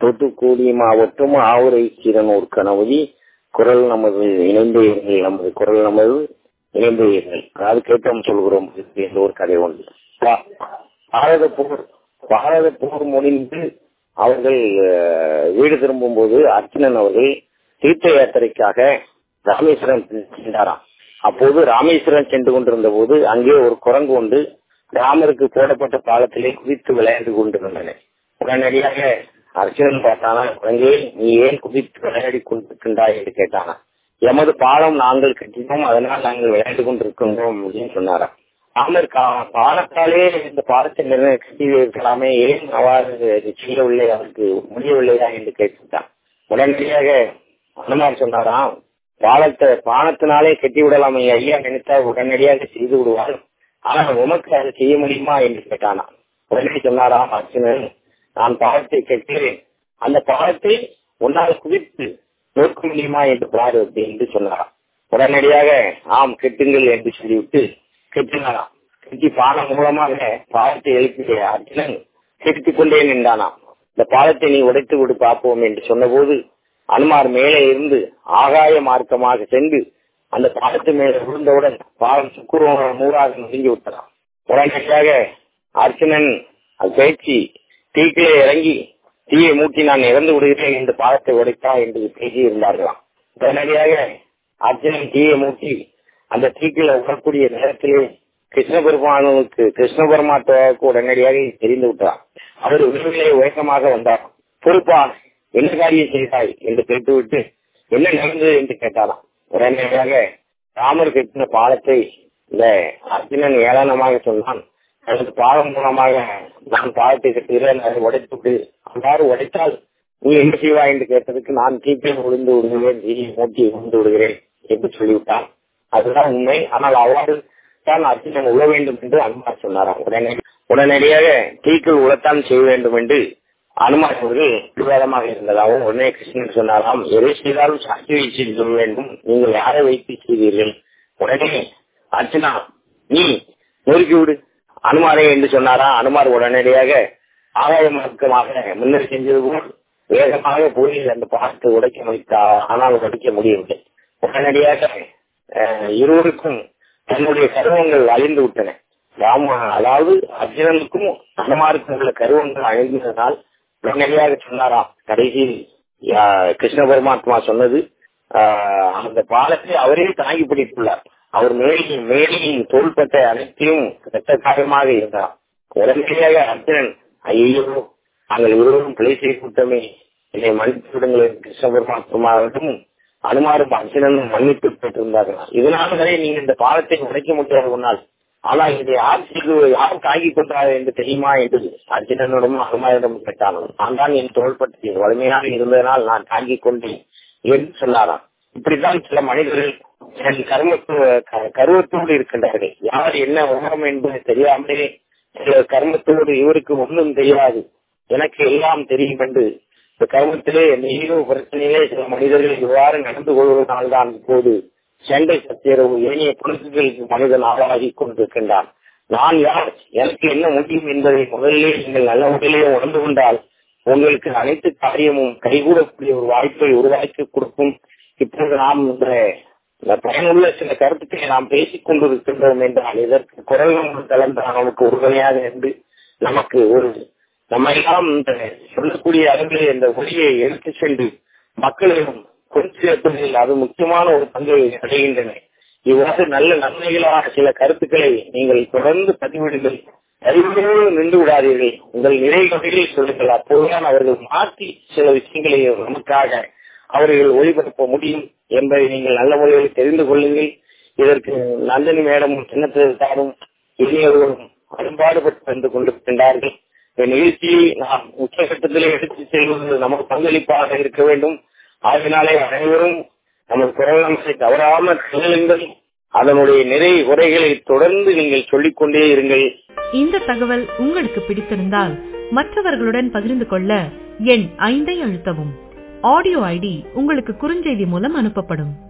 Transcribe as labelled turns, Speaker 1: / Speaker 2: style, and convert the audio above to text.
Speaker 1: தூத்துக்குடி மாவட்டம் ஆவுரை கீரனூர் கணவதி குரல் நமது இணைந்தே நமது குரல் நமது இணைந்தே அதாவது கேட்டோம் சொல்கிறோம் என்ற ஒரு கதை உண்டு. பாரத போர் முடிந்து அவர்கள் வீடு திரும்பும் போது அர்ஜுனன் அவர்கள் தீர்த்த யாத்திரைக்காக ராமேஸ்வரம் சென்றாராம். அப்போது ராமேஸ்வரம் சென்று கொண்டிருந்த போது அங்கே ஒரு குரங்கு உண்டு ராமருக்கு போடப்பட்ட பாலத்திலே குதித்து விளையாண்டு கொண்டிருந்தன. உடனடியாக அர்ஜுனன் பார்த்தானா, குரங்கே நீ ஏன் குதித்து விளையாடி கொண்டிருக்கின்றாய் என்று கேட்டானா. எமது பாலம் நாங்கள் கட்டினோம், அதனால் நாங்கள் விளையாண்டு கொண்டிருக்கின்றோம் அப்படின்னு சொன்னாராம். ராமர் பாலத்தாலே இந்த பாலத்தை கட்டி இருக்கலாமே, ஏன் அவ்வாறு செய்யவில்லை, அவருக்கு முடியவில்லையா என்று கேட்டுட்டான். உடனடியாக அனுமார் சொன்னாராம், பாலத்தினாலே கட்டி விடலாம் ஐயா நினைத்தா உடனடியாக செய்து விடுவார், ஆனால் உமக்கு அதை செய்ய முடியுமா என்று கேட்டானா. உடனே சொன்னாராம் அர்ஜுனன், நான் பாலத்தை கட்டுகிறேன், அந்த பாலத்தை உன்னால் குதித்து நோக்க முடியுமா என்று பாரு என்று சொன்னாராம். உடனடியாக ஆம் கெட்டுங்கள் என்று சொல்லிவிட்டு கெட்டினாராம். கெட்டி பாலம் மூலமாக பாலத்தை எழுப்பிய அர்ஜுனன் கெட்டிக் கொண்டே நின்றானாம். இந்த பாலத்தை நீ உடைத்து விடு பார்ப்போம் என்று சொன்னபோது அனுமார் மேலே இருந்து ஆகாய மார்க்கமாக சென்று அந்த பாலத்து மேலே விழுந்தவுடன் பாலம் சுக்குரமாக நுழைஞ்சு விட்டாராம். உடனடியாக அர்ஜுனன் அது பேச்சு தீக்கிலே இறங்கி தீயை மூட்டி நான் இறந்து விடுகிறேன் என்று பாலத்தை உடைத்தா என்று பேசி இருந்தார்களாம். உடனடியாக அர்ஜுனன் தீயை மூட்டி அந்த தீக்கில உடக்கூடிய நேரத்திலே கிருஷ்ண பரமாத்மாவுக்கு உடனடியாக தெரிந்து விட்டார். அவர் விரைவிலே வேகமாக வந்தார். பொறுப்பா என்ன காரியம் செய்தாய் என்று கேட்டுவிட்டு என்ன நடந்தது என்று கேட்டாராம். உடனடியாக ராமர் கட்டின பாலத்தை இந்த அர்ஜுனன் ஏளனமாக சொன்னான். அதற்கு பாலம் மூலமாக நான் பாலத்தை கட்டுகிறேன், அதை உடைத்துவிட்டு, அவ்வாறு உடைத்தால் நீ என்ன செய்வாய் என்று கேட்டதுக்கு நான் தீப்பில் விழுந்து விடுகிறேன், தீயை மூட்டி விழுந்து விடுகிறேன் என்று சொல்லிவிட்டான். அதுதான் உண்மை. ஆனால் அவ்வாறு தான் அர்ஜுனன் உழ வேண்டும் என்று அனுமார் சொன்னாராம். உடனடியாக தீக்குள் உழத்தான் செய்ய வேண்டும் என்று அனுமார் அவர்கள் விவாதமாக இருந்ததாகவும் உடனே கிருஷ்ணன் சொன்னாராம், எதை செய்தாலும் சாட்சி வைத்து சொல்ல வேண்டும், நீங்கள் யாரை வைத்து செய்தீர்கள்? உடனே அர்ஜுனா நீ நொறுக்கிவிடு அனுமாரே என்று சொன்னாரா. அனுமார் உடனடியாக ஆகாய மார்க்கமாக முன்னர் செஞ்சது போல் வேகமாக போய் அந்த பாலத்தை உடைக்க வைத்தார். ஆனால் உடைக்க முடியவில்லை. உடனடியாக இருவருக்கும் தன்னுடைய கருவங்கள் அழிந்து விட்டன. அதாவது அர்ஜுனனுக்கும் அனுமாருக்கும் உள்ள கருவங்கள் அழிந்ததனால் உடனடியாக சொன்னாராம். கடைசியில் கிருஷ்ண பரமாத்மா சொன்னது, அந்த பாலத்தை அவரே தாங்கி பிடித்துள்ளார். அவர் மேலையின் தோள்பட்ட அனைத்தையும் ரத்த காயமாக இருந்தார். உடனடியாக அர்ஜுனன் ஐயோ நாங்கள் இருவரும் பிழை செய்து விட்டோமே, என்னை மன்னித்து விடுங்கள் கிருஷ்ண பரமாத்மாவிடம் அனுமாரும் அர்ஜுனனும் மன்னிப்பு பெற்றிருந்தார்கள். இதனாலே நீங்க இந்த பாலத்தை உடைக்க முடியாது உன்னால், ஆனால் இதை யார் தாங்கி கொண்டார் என்று தெரியுமா என்று அர்ஜுனனிடமும் அனுமாரிடம் கேட்டான். நான் தான் என் தோள்பட்டை வலிமையாக இருந்ததனால் நான் தாங்கிக் கொண்டேன் என்று சொன்னாராம். இப்படித்தான் சில மனிதர்கள் கருவத்தோடு இருக்கின்றார்கள். யார் என்ன உணரம் என்பது தெரியாமலே சில கர்மத்தோடு இவருக்கு ஒன்றும் தெரியாது, எனக்கு எல்லாம் தெரியும் என்று இந்த கர்மத்திலே இந்த ஈரோ பிரச்சனையிலே சில மனிதர்கள் இவ்வாறு நடந்து கொள்வதனால்தான் இப்போது சண்டை சத்தியரவு ஏனைய புலன்களுக்கு மனிதன் ஆளாகி கொண்டிருக்கின்றான். நான் யார், எனக்கு என்ன முடியும் என்பதை முதலிலே நீங்கள் நல்ல முறையிலே உணர்ந்து கொண்டால் உங்களுக்கு அனைத்து காரியமும் கைகூடக்கூடிய ஒரு வாய்ப்பை உருவாக்கி கொடுக்கும். இப்போது நாம் இந்த பயனுள்ள சில கருத்துக்களை நாம் பேசிக் கொண்டிருக்கின்றோம் என்றால் இதற்கு குரல் கலந்தான் நமக்கு உறுதுணையாக இருந்து நமக்கு நம்ம எல்லாம் இந்த சொல்லக்கூடிய அளவிலே இந்த ஒளியை எடுத்து சென்று மக்களிடம் கொண்டு சேர்ப்பதில் அது முக்கியமான ஒரு பங்கை அடைகின்றன. இவ்வாறு நல்ல நன்மைகளான சில கருத்துக்களை நீங்கள் தொடர்ந்து பதிவிடுங்கள். அறிவுகளோடு நின்று விடாதீர்கள். உங்கள் நிறைகளை சொல்லுங்கள். அப்போதுதான் அவர்கள் மாற்றி சில விஷயங்களை நமக்காக அவர்கள் ஒளிபரப்ப முடியும் என்பதை நீங்கள் நல்ல முறையில் தெரிந்து கொள்ளுங்கள். இதற்கு நந்தினி மேடமும் சின்னத்திற்காரும் இளைஞர்களும் அன்பாடுபட்டு வந்து கொண்டிருக்கின்றார்கள். இந்த நிகழ்ச்சியை நாம் உச்சகட்டத்திலே எடுத்துச் செல்வது நமக்கு பங்களிப்பாக இருக்க வேண்டும். ஆகினாலே அனைவரும் நமது குரலை தவறாமல் செல்லுங்கள். அதனுடைய நிறை உரைகளை தொடர்ந்து நீங்கள் சொல்லிக்கொண்டே இருங்கள்.
Speaker 2: இந்த தகவல் உங்களுக்கு பிடித்திருந்தால் மற்றவர்களுடன் பகிர்ந்து கொள்ள எண் 5 அழுத்தவும். ஆடியோ ஐடி உங்களுக்கு குறுஞ்செய்தி மூலம் அனுப்பப்படும்.